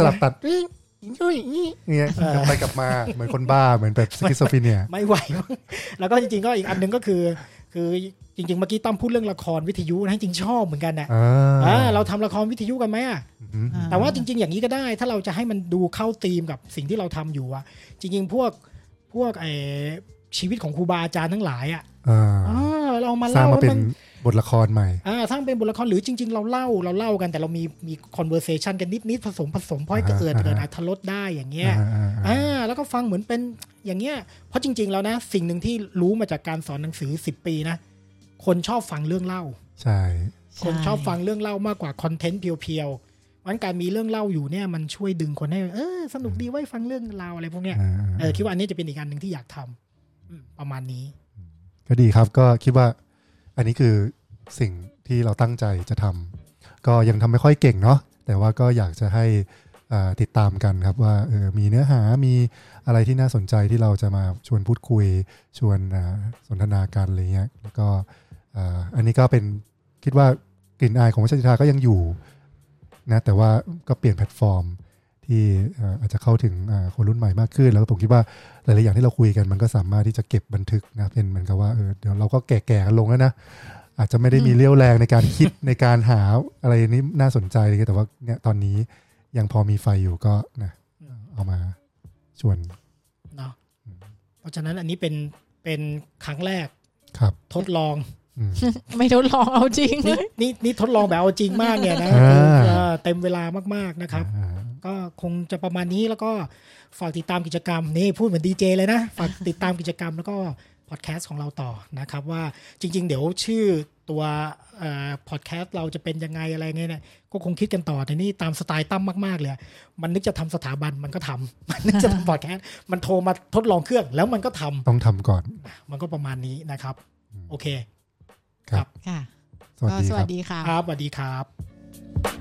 เนี่ยไปกลับมาเหมือนคนบ้าเหมือนแบบสคิสโซฟีเนียไม่ไหวแล้วก็จริงๆก็อีกอันนึงก็คือจริงๆเมื่อกี้ตั้มพูดเรื่องละครวิทยุนะจริงชอบเหมือนกันนะเราทำละครวิทยุกันไหมแต่ว่าจริงๆอย่างนี้ก็ได้ถ้าเราจะให้มันดูเข้าธีมกับสิ่งที่เราทำอยู่จริงๆพวกชีวิตของครูบาอาจารย์ทั้งหลายเรามาเล่าเป็นบทละครใหม่สร้างเป็นบทละครหรือจริงๆเราเล่ากันแต่เรามี conversation กันนิดผสมเพราะให้เกิดอรรถรสได้อย่างเงี้ยแล้วก็ฟังเหมือนเป็นอย่างเงี้ยเพราะจริงๆแล้วนะสิ่งหนึ่งที่รู้มาจากการสอนหนังสือ10 ปีนะคนชอบฟังเรื่องเล่าใช่คนชอบฟังเรื่องเล่ามากกว่าคอนเทนต์เพียวๆงั้นการมีเรื่องเล่าอยู่เนี่ยมันช่วยดึงคนให้สนุกดีไว้ฟังเรื่องราวอะไรพวกเนี้ยคิดว่าอันนี้จะเป็นอีกอันนึงที่อยากทำประมาณนี้ก็ดีครับก็คิดว่าอันนี้คือสิ่งที่เราตั้งใจจะทำก็ยังทำไม่ค่อยเก่งเนาะแต่ว่าก็อยากจะให้ติดตามกันครับว่ามีเนื้อหามีอะไรที่น่าสนใจที่เราจะมาชวนพูดคุยชวนสนทนากันอะไรเงี้ยแล้วก็อันนี้ก็เป็นคิดว่ากลิ่นอายของวัชรศิทธาก็ยังอยู่นะแต่ว่าก็เปลี่ยนแพลตฟอร์มที่อาจจะเข้าถึงคนรุ่นใหม่มากขึ้นแล้วผมคิดว่าหลายๆอย่างที่เราคุยกันมันก็สามารถที่จะเก็บบันทึกนะเป็นเหมือนกับว่าเดี๋ยวเราก็แก่ๆกันลงแล้วนะอาจจะไม่ได้มีเรี่ยวแรงในการคิดในการหาอะไรนี้น่าสนใจเลยแต่ว่าเนี่ยตอนนี้ยังพอมีไฟอยู่ก็นะเอามาชวนเนาะเพราะฉะนั้นอันนี้เป็นครั้งแรกครับทดลองไม่ทดลองเอาจริงนี่ทดลองแบบเอาจริงมากเนี่ยนะเต็มเวลามากๆนะครับก็คงจะประมาณนี้แล้วก็ฝากติดตามกิจกรรมนี่พูดเหมือนดีเจเลยนะฝากติดตามกิจกรรมแล้วก็พอดแคสต์ของเราต่อนะครับว่าจริงๆเดี๋ยวชื่อตัวพอดแคสต์เราจะเป็นยังไงอะไรเงี้ยเนี่ยก็คงคิดกันต่อแต่นี่ตามสไตล์ตั้มมากๆเลยมันนึกจะทำสถาบันมันก็ทำมันนึกจะทำพอดแคสต์มันโทรมาทดลองเครื่องแล้วมันก็ทำต้องทำก่อนมันก็ประมาณนี้นะครับโอเคครับค่ะสวัสดีค่ะครับสวัสดีครับ